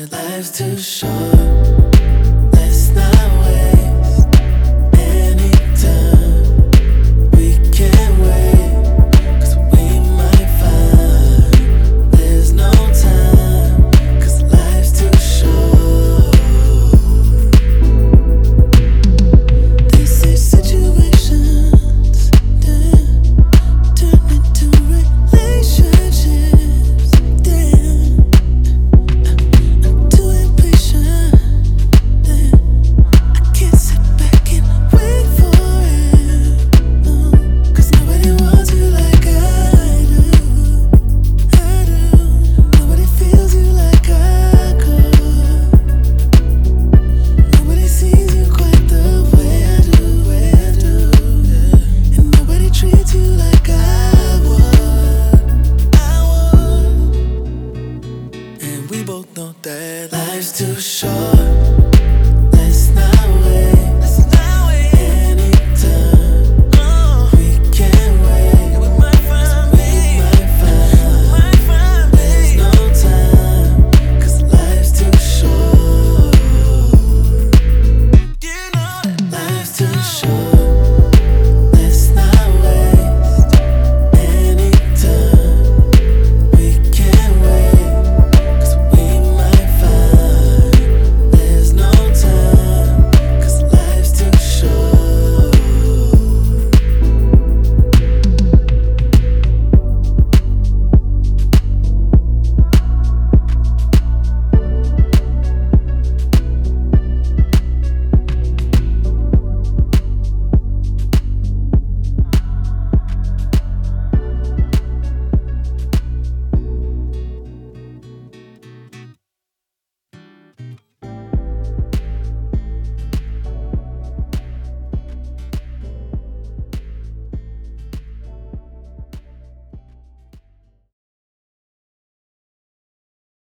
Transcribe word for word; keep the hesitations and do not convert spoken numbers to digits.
life's too short. Let's not waste any time. We can't wait, 'cause we might find there's no time, 'cause life's too short. They say situations damn, turn into relationships. Damn, I'm too impatient. Damn, I can't sit back and wait for it. No, 'cause nobody wants you like I do. I do. Nobody feels you like I could. Nobody sees you quite the way I do, way I do. Yeah. And nobody treats you like I would, I would. And we both know that life's too short.